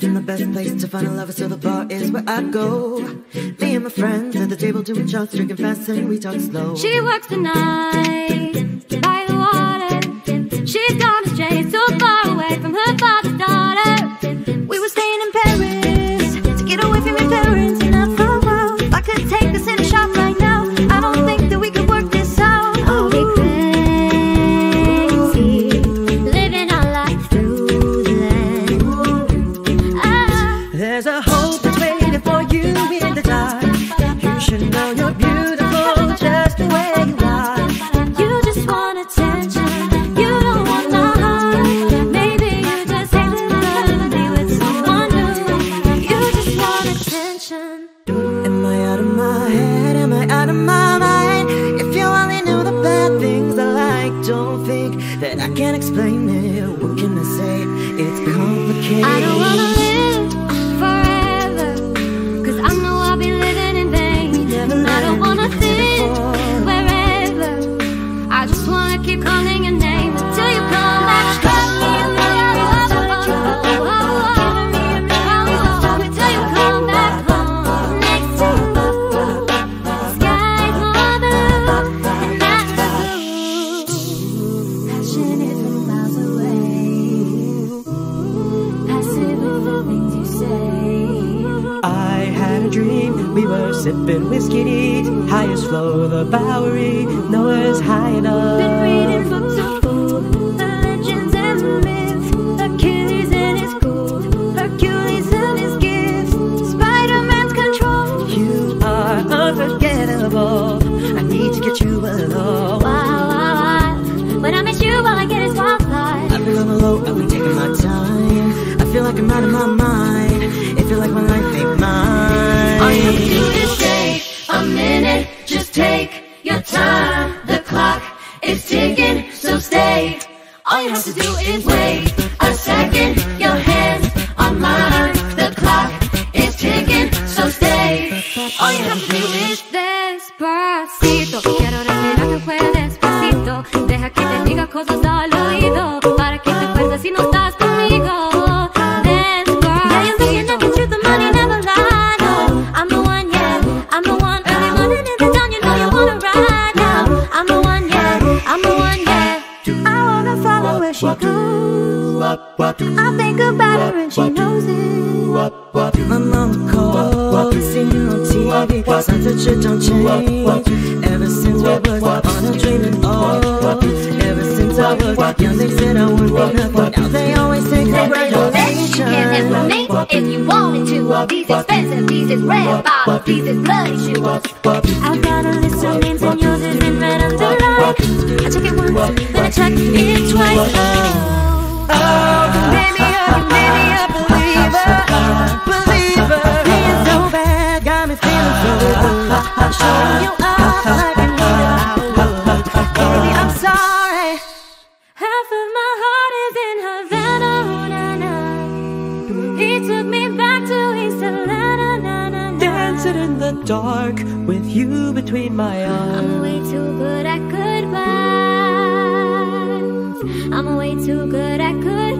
isn't the best place to find a lover, so the bar is where I go. Me and my friends at the table doing shots, drinking fast and we talk slow. She works the night by the water. She's gone astray, so far away from her father's daughter. We were staying in Paris to get away from your parents, and I thought, well, if I could take us in a shop right now, I don't think that we could work this out. Oh, we crazy, living our life through the land. There's a hope that's waiting for you in the dark. You should know you're beautiful just the way you are. You just want attention, you don't want my heart. Maybe you just hate to love me with someone new. You just want attention. Am I out of my head? Am I out of my mind? If you only knew the bad things I like, don't think that I can explain it. What can I say? It's complicated. I don't wanna live forever, 'cause I know I'll be living in vain. I don't wanna think wherever, I just wanna keep calling your name until you come back. Until you come back home. Next to you, sky's more blue, and that's blue. Passionate from miles away, passive with the things you say. I had a dream, we were sipping whiskey neat, highest flow, the Bowery, nowhere's high enough. Been reading books of old, the legends and the myths, Achilles and his gold, Hercules and his gifts, Spider-Man's control. You are unforgettable, I need to get you alone. Wow. When I miss you, all I get is wildfire. I've been on the low, I've been taking my time. I feel like I'm out of my mind, it feel like my life ain't mine. All you have to do is stay a minute, just take your time. The clock is ticking, so stay. All you have to do is wait a second, your hands on mine. The clock is ticking, so stay. All you have to do is despacito. Quiero respirar que fuera despacito. Deja que te diga cosas al oído, para que te acuerdes si no estás conmigo. Now you're looking at the truth, the money never lie. No, I'm the one, yeah, I'm the one. Early morning in the dawn, you know you wanna ride now. I'm the one, yeah, I'm the one, yeah. I wanna follow where she goes. I think about her and she knows it. My mama called, seen you on TV, signs that shit don't change. Ever since we was on a dreaming, ever since I was young, they said I would be nothing. Now they always say congratulations. You can't estimate if you wanted to. These expensive, these is red bottles, these is bloody shoes. I've got a list of names and yours is in red underline. I check it once, then I check it twice. Baby, you made me a believer. Being so bad, got me feeling so good. I'm showing you up like I knew that I would. Baby, I'm sorry. Half of my heart is in Havana, oh, na, na. He took me back to East Atlanta, na, na, na. Dancing in the dark with you between my arms. I'm way too good at goodbyes. I'm way too good at goodbyes.